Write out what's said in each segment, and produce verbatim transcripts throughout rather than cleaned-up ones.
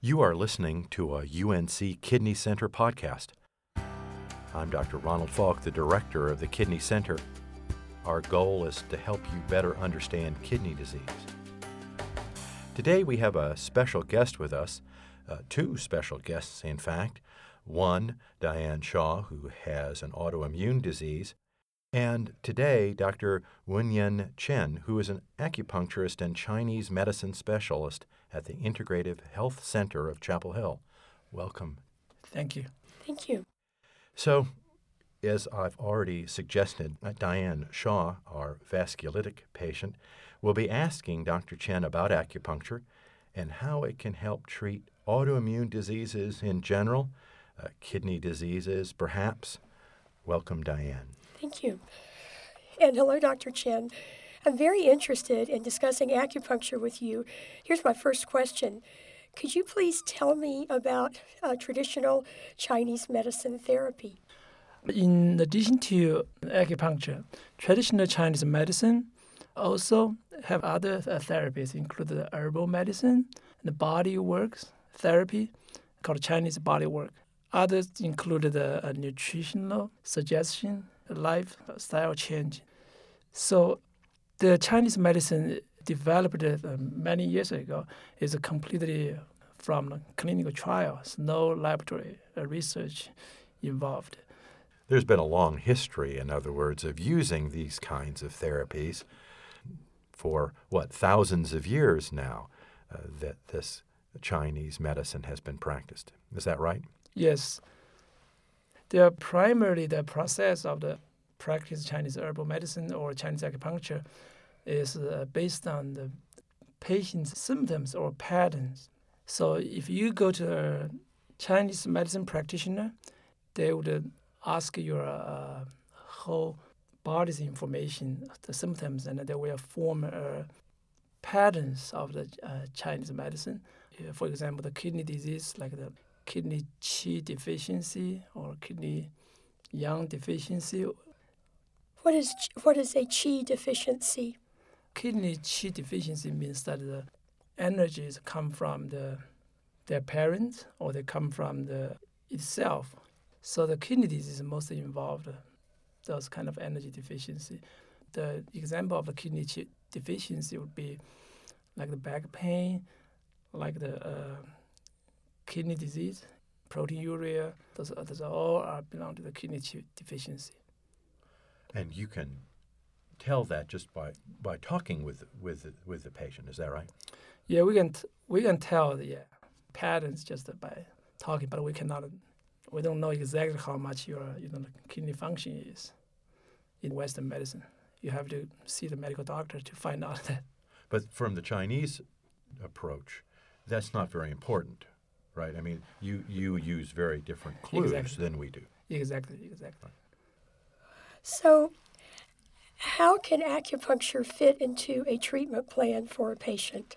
You are listening to a U N C Kidney Center podcast. I'm Doctor Ronald Falk, the director of the Kidney Center. Our goal is to help you better understand kidney disease. Today we have a special guest with us, uh, two special guests in fact. One, Diane Shaw, who has an autoimmune disease, and today Doctor Wenyan Chen, who is an acupuncturist and Chinese medicine specialist at the Integrative Health Center of Chapel Hill. Welcome. Thank you. Thank you. So, as I've already suggested, Diane Shaw, our vasculitic patient, will be asking Doctor Chen about acupuncture and how it can help treat autoimmune diseases in general, uh, kidney diseases perhaps. Welcome, Diane. Thank you. And hello, Doctor Chen. I'm very interested in discussing acupuncture with you. Here's my first question. Could you please tell me about uh, traditional Chinese medicine therapy? In addition to acupuncture, traditional Chinese medicine also have other uh, therapies, including the herbal medicine and the body works therapy called Chinese body work. Others include the uh, nutritional suggestion, lifestyle change. So the Chinese medicine developed uh, many years ago is completely from clinical trials, no laboratory uh, research involved. There's been a long history, in other words, of using these kinds of therapies for, what, thousands of years now uh, that this Chinese medicine has been practiced. Is that right? Yes. They are primarily the process of the practice Chinese herbal medicine or Chinese acupuncture is uh, based on the patient's symptoms or patterns. So if you go to a Chinese medicine practitioner, they would uh, ask your uh, whole body's information, the symptoms, and they will form uh, patterns of the uh, Chinese medicine. Uh, for example, the kidney disease, like the kidney qi deficiency or kidney yang deficiency. What is what is a qi deficiency? Kidney qi deficiency means that the energies come from the their parents or they come from the itself. So the kidney disease is mostly involved, uh, those kind of energy deficiency. The example of the kidney qi deficiency would be like the back pain, like the uh, kidney disease, proteinuria. Those, those all are belong to the kidney qi deficiency. And you can tell that just by, by talking with with the, with the patient. Is that right? Yeah, we can t- we can tell the yeah, patterns just by talking, but we cannot. We don't know exactly how much your you know kidney function is in Western medicine. You have to see the medical doctor to find out that. But from the Chinese approach, that's not very important, right? I mean, you, you use very different clues Exactly. than we do. Exactly, exactly. So, how can acupuncture fit into a treatment plan for a patient?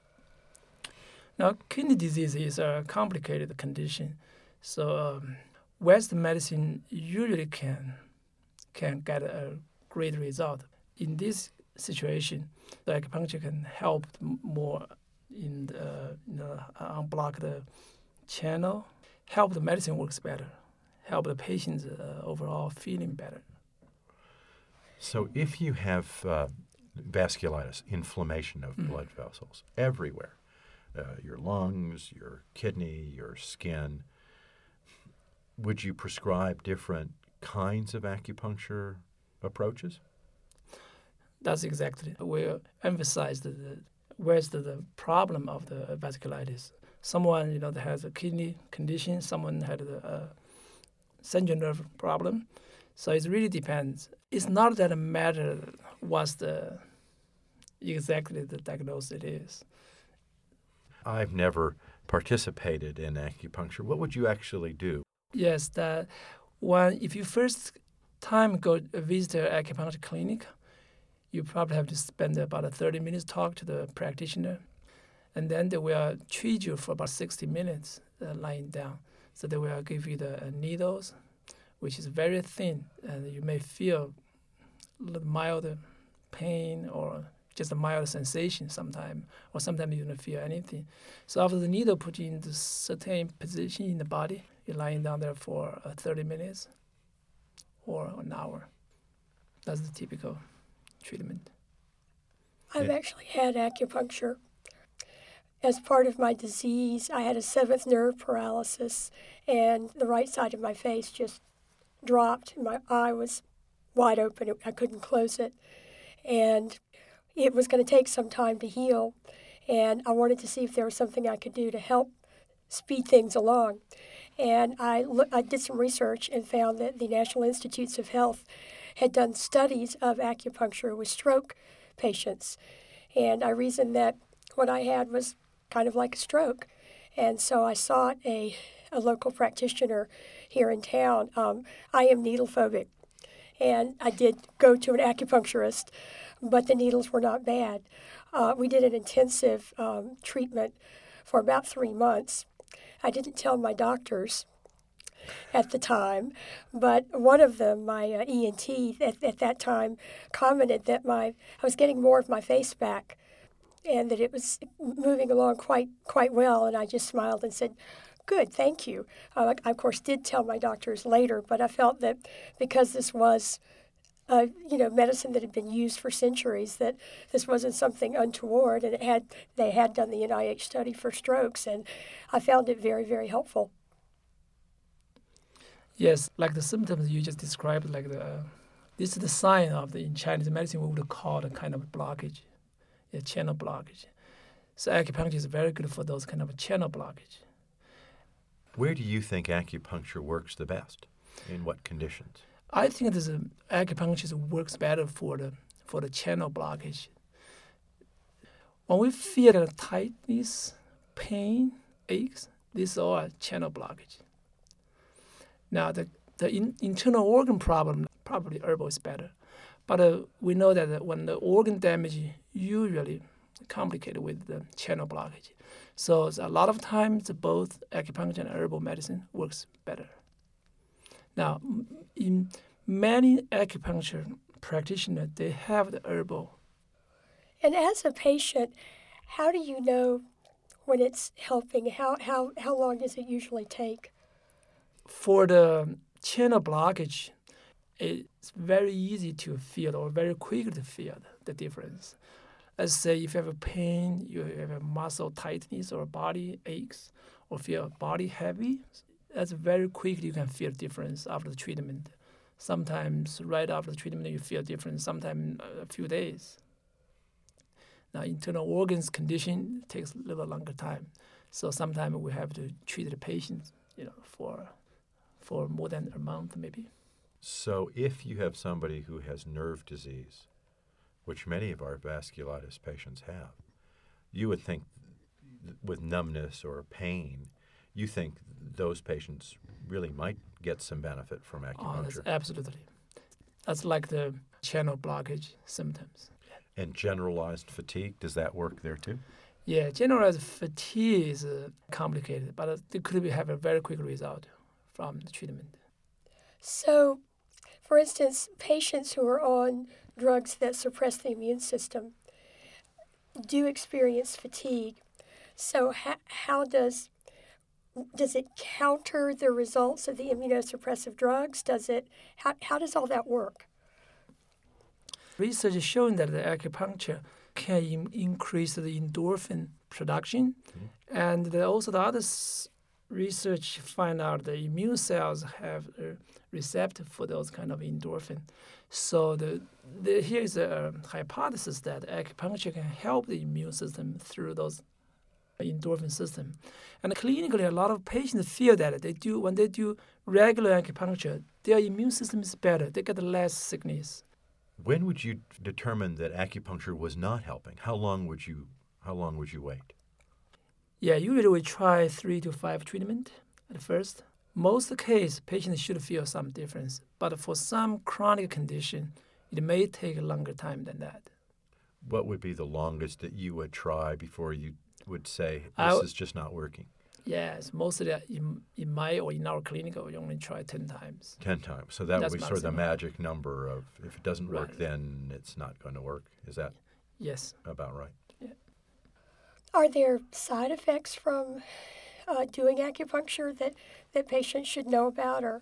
Now, kidney disease is a complicated condition, so um, Western medicine usually can can get a great result. In this situation, the acupuncture can help m- more in the, you know, unblock the channel, help the medicine works better, help the patient's uh, overall feeling better. So if you have uh, vasculitis, inflammation of Mm. blood vessels everywhere, uh, your lungs, your kidney, your skin, would you prescribe different kinds of acupuncture approaches? That's exactly. We emphasize the, the where's the, the problem of the vasculitis. Someone, you know, that has a kidney condition, someone had a uh, central nerve problem. So it really depends. It's not that a matter what's the exactly the diagnosis it is. I've never participated in acupuncture. What would you actually do? Yes, that when if you first time go visit an acupuncture clinic, you probably have to spend about thirty minutes talk to the practitioner, and then they will treat you for about sixty minutes uh, lying down. So they will give you the uh, needles, which is very thin, and you may feel a little mild pain or just a mild sensation sometimes, or sometimes you don't feel anything. So after the needle put you in the certain position in the body, you're lying down there for uh, thirty minutes or an hour. That's the typical treatment. I've actually had acupuncture. As part of my disease, I had a seventh nerve paralysis, and the right side of my face just dropped. My eye was wide open. I couldn't close it. And it was going to take some time to heal, and I wanted to see if there was something I could do to help speed things along. And I, look, I did some research and found that the National Institutes of Health had done studies of acupuncture with stroke patients. And I reasoned that what I had was kind of like a stroke. And so I sought a, a local practitioner here in town. Um, I am needle phobic, and I did go to an acupuncturist, but the needles were not bad. Uh, we did an intensive um, treatment for about three months. I didn't tell my doctors at the time, but one of them, my uh, E N T at, at that time, commented that my I was getting more of my face back, and that it was moving along quite quite well. And I just smiled and said, "Good, thank you." Uh, I, of course, did tell my doctors later, but I felt that because this was, uh, you know, medicine that had been used for centuries, that this wasn't something untoward, and it had they had done the N I H study for strokes, and I found it very, very helpful. Yes, like the symptoms you just described, like the uh, this is the sign of the in Chinese medicine we would call a kind of blockage, a channel blockage. So acupuncture is very good for those kind of channel blockage. Where do you think acupuncture works the best? In what conditions? I think this uh, acupuncture works better for the for the channel blockage. When we feel a tightness, pain, aches, this is all a channel blockage. Now, the, the in, internal organ problem, probably herbal is better. But uh, we know that when the organ damage, usually complicated with the channel blockage. So a lot of times, both acupuncture and herbal medicine works better. Now, in many acupuncture practitioners, they have the herbal. And as a patient, how do you know when it's helping? How, how, how long does it usually take? For the channel blockage, it's very easy to feel or very quick to feel the difference. Let's say if you have a pain, you have a muscle tightness or body aches, or feel body heavy, that's very quickly you can feel difference after the treatment. Sometimes right after the treatment you feel different, sometimes a few days. Now internal organs condition takes a little longer time. So sometimes we have to treat the patient, you know, for for more than a month maybe. So if you have somebody who has nerve disease, which many of our vasculitis patients have, you would think with numbness or pain, you think those patients really might get some benefit from acupuncture. Oh, that's absolutely. That's like the channel blockage symptoms. And generalized fatigue, does that work there too? Yeah, generalized fatigue is uh, complicated, but uh, it could be, have a very quick result from the treatment. So, for instance, patients who are on drugs that suppress the immune system do experience fatigue. So ha- how does does it counter the results of the immunosuppressive drugs? Does it how, how does all that work? Research is showing that the acupuncture can im- increase the endorphin production, mm-hmm. and the, also the other s- research find out the immune cells have a receptor for those kind of endorphin. So the, the here is a hypothesis that acupuncture can help the immune system through those endorphin system. And clinically, a lot of patients feel that they do when they do regular acupuncture, their immune system is better. They get less sickness. When would you determine that acupuncture was not helping? How long would you how long would you wait? Yeah, usually we try three to five treatment at first. Most case, patients should feel some difference, but for some chronic condition, it may take a longer time than that. What would be the longest that you would try before you would say, this I, is just not working? Yes, mostly in, in my or in our clinic, we only try ten times. Ten times. So that That's would be maximum. sort of the magic number of if it doesn't work, Right. then it's not going to work. Is that? Yes. About right. Are there side effects from uh, doing acupuncture that, that patients should know about? Or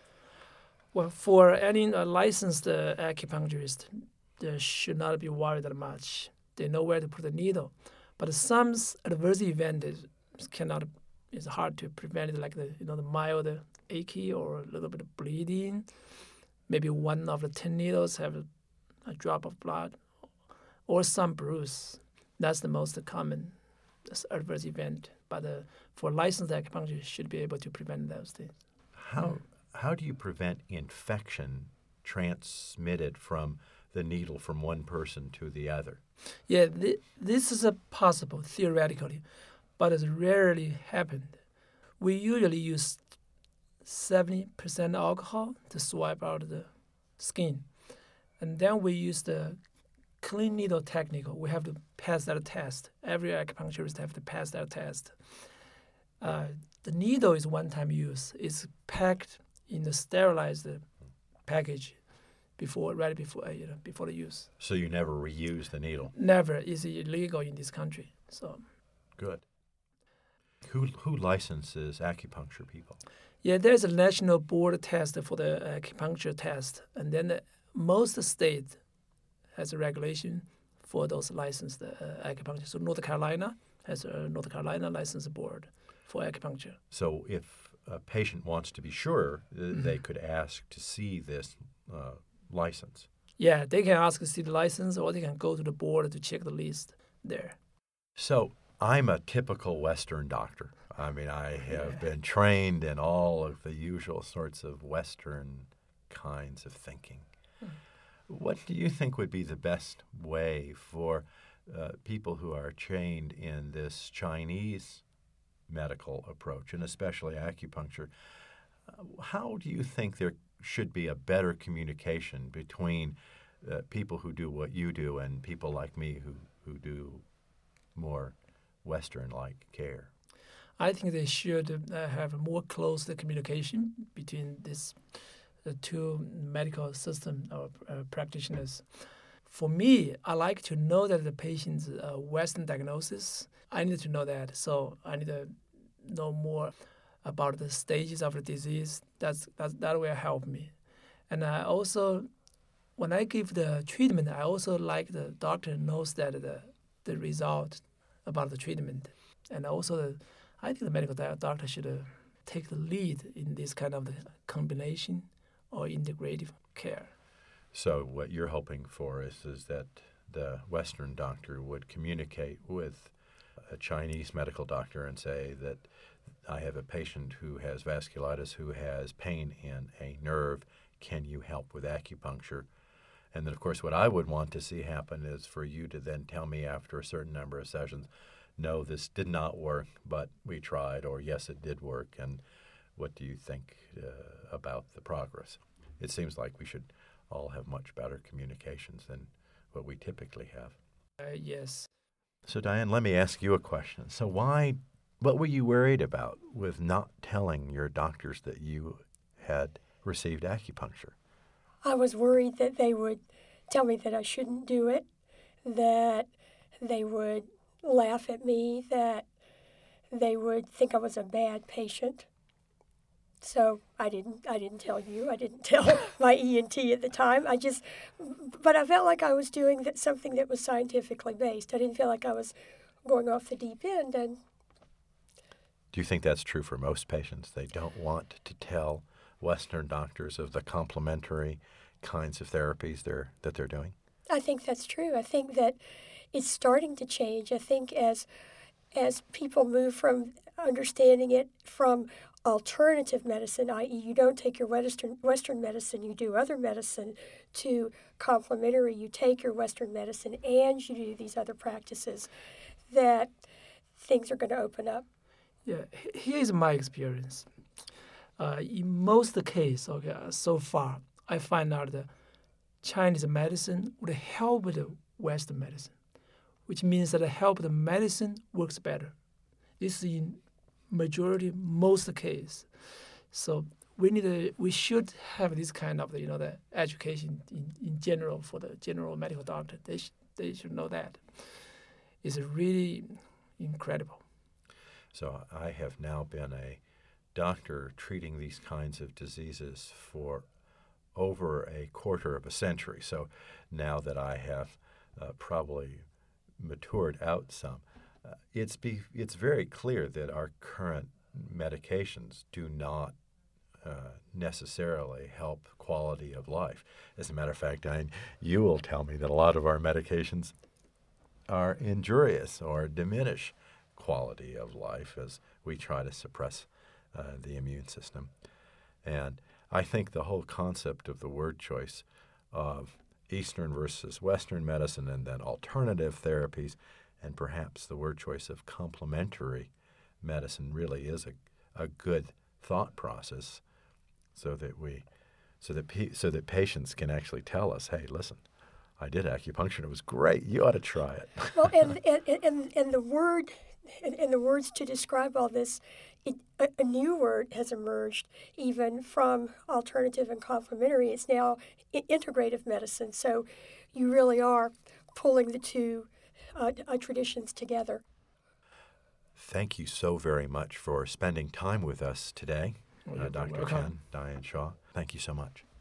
Well, for any uh, licensed uh, acupuncturist, they should not be worried that much. They know where to put the needle. But some s- adverse event is cannot. It's hard to prevent it, like the you know the mild achy or a little bit of bleeding. Maybe one of the ten needles have a, a drop of blood, or some bruise. That's the most common s- adverse event. But uh, for licensed acupuncture, should be able to prevent those things. How how do you prevent infection transmitted from the needle from one person to the other? Yeah, th- this is a possible theoretically, but it's rarely happened. We usually use seventy percent alcohol to swipe out the skin, and then we use the clean needle technique. We have to pass that test. Every acupuncturist have to pass that test. Uh, the needle is one-time use. It's packed in the sterilized package before, right before, uh, you know, before the use. So you never reuse the needle. Never is illegal in this country. So, Good. Who who licenses acupuncture people? yeah, there's a national board test for the acupuncture test, and then the, most state has a regulation for those licensed uh, acupuncture. So North Carolina has a North Carolina license board for acupuncture. So if a patient wants to be sure, uh, Mm-hmm. they could ask to see this uh, license. Yeah, they can ask to see the license, or they can go to the board to check the list there. So I'm a typical Western doctor. I mean, I have Yeah. been trained in all of the usual sorts of Western kinds of thinking. What do you think would be the best way for uh, people who are trained in this Chinese medical approach, and especially acupuncture? Uh, how do you think there should be a better communication between uh, people who do what you do and people like me who, who do more Western-like care? I think they should uh, have a more close communication between this the two medical system or uh, practitioners. For me, I like to know that the patient's uh, Western diagnosis. I need to know that, so I need to know more about the stages of the disease. That's, that's that will help me. And I also, when I give the treatment, I also like the doctor knows that the the result about the treatment, and also the, I think the medical di- doctor should uh, take the lead in this kind of the combination or integrative care. So what you're hoping for is, is that the Western doctor would communicate with a Chinese medical doctor and say that I have a patient who has vasculitis, who has pain in a nerve. Can you help with acupuncture? And then, of course, what I would want to see happen is for you to then tell me after a certain number of sessions, no, this did not work, but we tried, or yes, it did work, and what do you think uh, about the progress? It seems like we should all have much better communications than what we typically have. Uh, yes. So, Diane, let me ask you a question. So why, what were you worried about with not telling your doctors that you had received acupuncture? I was worried that they would tell me that I shouldn't do it, that they would laugh at me, that they would think I was a bad patient. So I didn't. I didn't tell you. I didn't tell my E N T at the time. I just, but I felt like I was doing that, something that was scientifically based. I didn't feel like I was going off the deep end. And Do you think that's true for most patients? They don't want to tell Western doctors of the complementary kinds of therapies they're, that they're doing? I think that's true. I think that it's starting to change. I think as as people move from understanding it from alternative medicine, that is you don't take your Western, Western medicine, you do other medicine, to complementary, you take your Western medicine and you do these other practices, that things are going to open up. Yeah, he- here's my experience. Uh, in most case, okay, uh, so far, I find out that Chinese medicine would help the Western medicine, which means that the help the medicine works better. This is in majority, most case. So we need a, we should have this kind of, you know, the education in, in general for the general medical doctor. They sh- They should know that. It's really incredible. So I have now been a doctor treating these kinds of diseases for over a quarter of a century. So now that I have uh, probably matured out some, uh, it's be, it's very clear that our current medications do not uh, necessarily help quality of life. As a matter of fact, I, you will tell me that a lot of our medications are injurious or diminish quality of life as we try to suppress uh, the immune system. And I think the whole concept of the word choice of Eastern versus Western medicine and then alternative therapies and perhaps the word choice of complementary medicine really is a, a good thought process so that we so that pe- so that patients can actually tell us, hey, listen, I did acupuncture and it was great. You ought to try it. Well, and and, and, and the word and, and the words to describe all this, it, a, a new word has emerged even from alternative and complementary. It's now I- integrative medicine. So you really are pulling the two uh, uh, traditions together. Thank you so very much for spending time with us today, Well, uh, you're Doctor welcome. Chen, Diane Shaw. Thank you so much.